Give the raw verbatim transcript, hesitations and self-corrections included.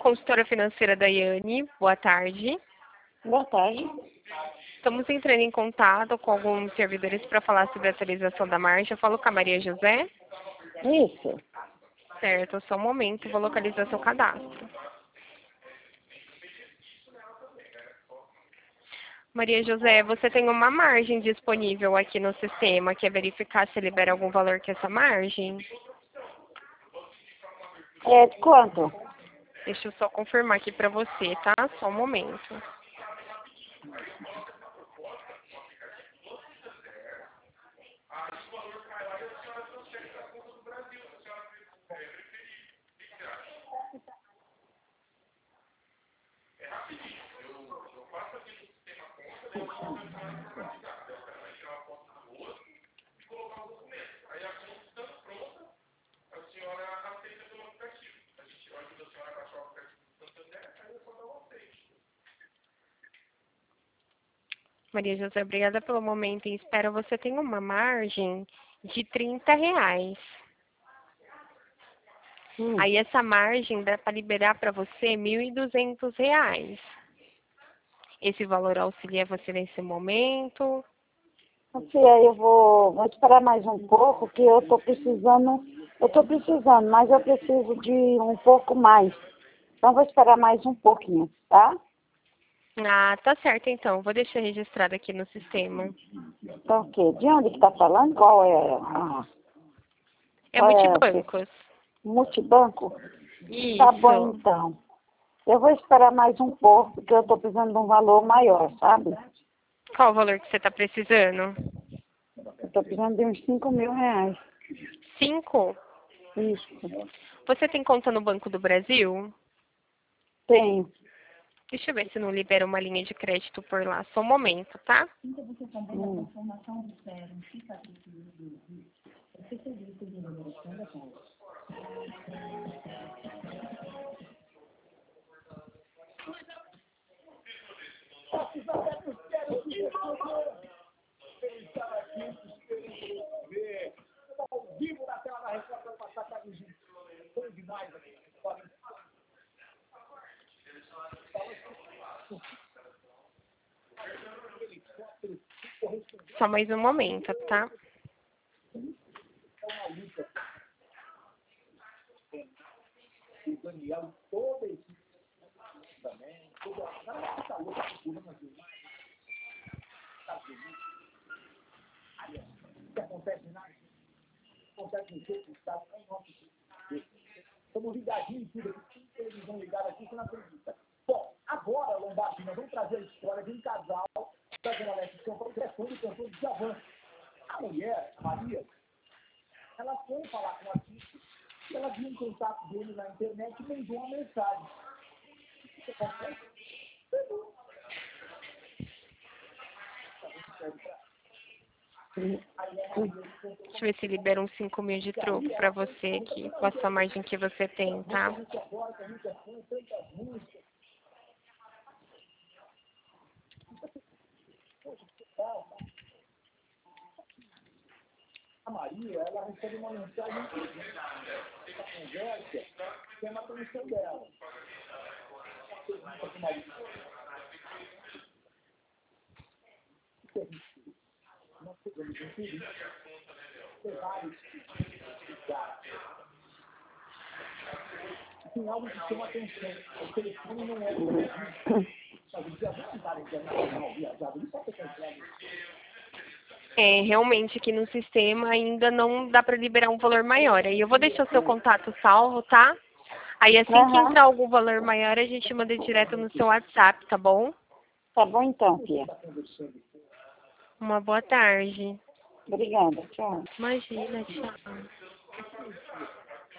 consultora financeira Daiane. Boa tarde. Boa tarde. Estamos entrando em contato com alguns servidores para falar sobre a atualização da margem. Eu falo com a Maria José. Isso. Certo, só um momento, vou localizar seu cadastro. Maria José, você tem uma margem disponível aqui no sistema. Quer verificar se libera algum valor que essa margem? É de quanto? Deixa eu só confirmar aqui para você, tá? Só um momento. Maria José, obrigada pelo momento em espera. Você tem uma margem de trinta reais. Hum. Aí essa margem dá para liberar para você mil e duzentos reais. Esse valor auxilia você nesse momento? Tia, eu vou, vou esperar mais um pouco, que eu tô precisando, eu tô precisando, mas eu preciso de um pouco mais. Então, vou esperar mais um pouquinho, tá? Ah, tá certo então. Vou deixar registrado aqui no sistema. Então, o quê? De onde que tá falando? Qual é a... É Qual é o multibancos. multibanco? Isso. Tá bom, então. Eu vou esperar mais um pouco, porque eu tô precisando de um valor maior, sabe? Qual o valor que você está precisando? Eu tô precisando de uns cinco mil reais. Cinco? Isso. Você tem conta no Banco do Brasil? Tenho. Deixa eu ver se não libera uma linha de crédito por lá. Só um momento, tá? Hum. Só mais um momento, tá? Estamos ligadinhos em tudo aqui, tem televisão ligada aqui, você não acredita. Bom, agora, Lombardi, nós vamos trazer a história de um casal da Zona Leste de São Paulo, que é fã do cantor Djavan. A mulher, a Maria, ela foi falar com o artista e ela viu um contato dele na internet e mandou uma mensagem. O que acontece? Deixa eu ver se libera uns cinco mil de troco pra você aqui, com a sua margem que você tem, tá? A Maria, ela recebe uma mensagem essa conversa chama a atenção dela. Ela pergunta para o marido: o que é isso? Nós chegamos em tudo. Tem vários lugares. Tem algo que chama atenção. O telefone não é do Brasil. Mas o dia não está internacional viajado. Ele pode ter comprado. É, realmente aqui no sistema ainda não dá para liberar um valor maior. Aí eu vou deixar o seu contato salvo, tá? Aí assim que Aham. entrar algum valor maior, a gente manda direto no seu WhatsApp, tá bom? Tá bom, então, Pia. Uma boa tarde. Obrigada. Tchau. Imagina, tchau.